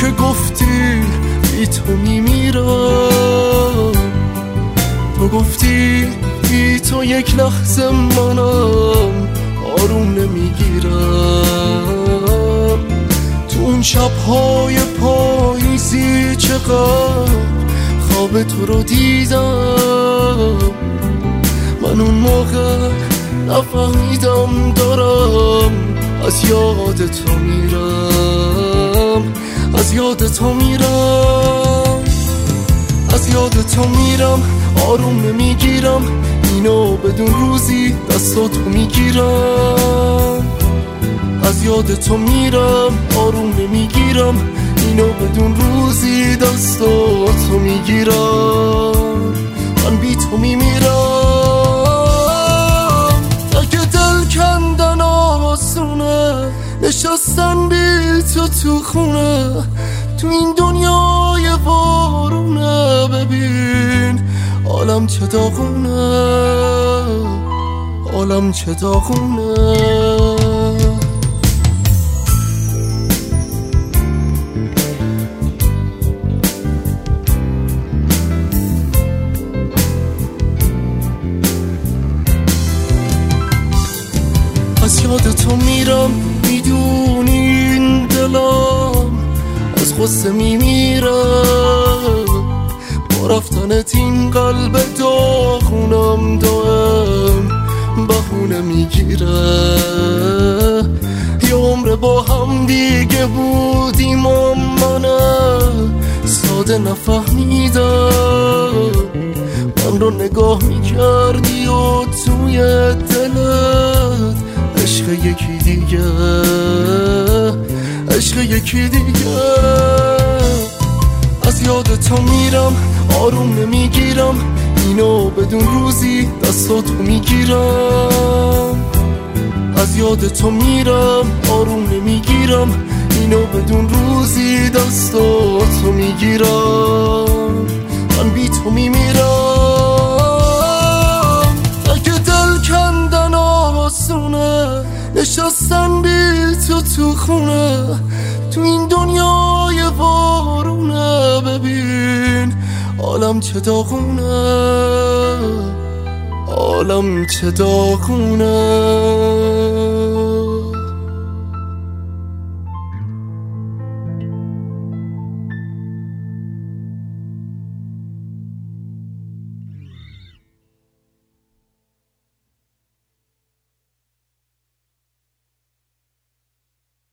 که گفتی بی تو میمیرم، تو گفتی بی تو یک لحظه منم آروم نمیگیرم. تو اون شبهای پاییزی چقدر خواب تو رو دیدم، من اون موقع نفهمیدم دارم از یاد تو میرم، از یاد تو میرم، از یاد تو میرم. آروم نمیگیرم اینو بدون روزی دستاتو میگیرم، از یاد تو میرم. آروم نمیگیرم اینو بدون روزی دستاتو میگیرم، من بی تو میمیرم. اگه دل کندن آسونه نشستن بی تو خونه، تو این دنیای وارونه ببین عالم چه داغونه، عالم چه داغونه. از یاد تو میرم میدونی این دلم از غصه میمیره، با رفتنت این قلب داغونم دائم بهونه میگیره. یه عمر با هم دیگه بودیم و منه ساده نفهمیدم، من رو نگاه میکردی و توی دلت عشق یکی دیگه، عشق یکی دیگه. از یاد تو میرم آروم نمیگیرم اینو بدون روزی دستاتو میگیرم، از یاد تو میرم آروم نمیگیرم اینو بدون روزی دستاتو میگیرم، من بی تو میمیرم. اگه دل کندن آسونه نشستن بی تو خونه، تو این دنیای وارونه ببین عالم چه داغونه، عالم چه داغونه.